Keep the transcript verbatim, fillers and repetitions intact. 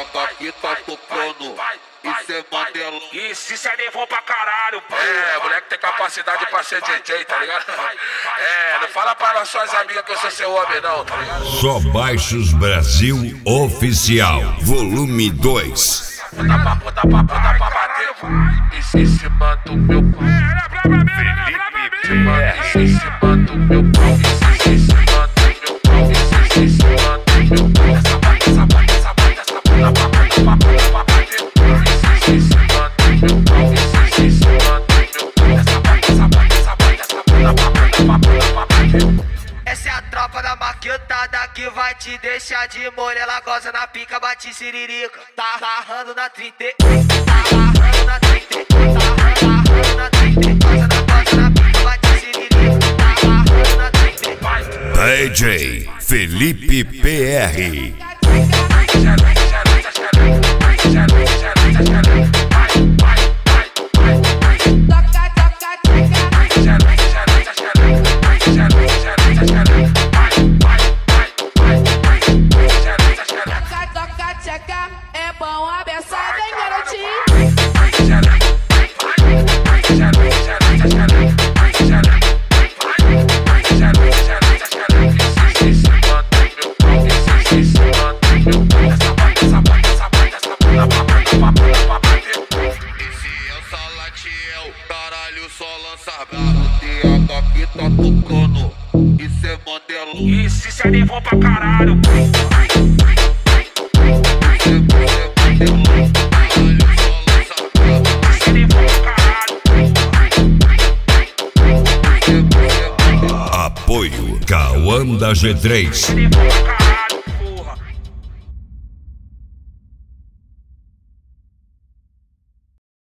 a que tá tocando. Isso é Mandelão. Isso, isso é levou pra caralho, pô. É, moleque tem capacidade pra ser D J, tá ligado? É, não fala para as suas amigas que eu sou seu homem não, tá ligado? Só Baixos Brasil Oficial, volume dois. Puta pra puta pra puta pra bater. Isso em cima do meu pau. Felipe P R. Em cima do meu pau. Isso em cima do meu pau. Isso em cima do meu pau. Essa bate, essa bate, essa bate, essa puta pra puta pra puta pra bater. Isso em cima do meu pau. Isso em cima do meu pau. Essa bate, essa bate, essa bate, essa puta pra puta pra puta pra bater. Essa é a tropa da maquetada que vai te deixar de molho. Ela goza na pica, bate siririca. Tá agarrando na trinta, tá agarrando na trinta, tá agarrando na trinta. Goza na, goza na pica, bate siririca. Tá agarrando na trinta. D J Felipe P R. É bom abençoado, hein, garotinho? Esse é o Salatiel, caralho, só lança bravo. T H que tá tocando. Isso é Mandelão. Isso, isso é levou pra caralho, pô. Apoio Cauã da G três. Levou pra caralho.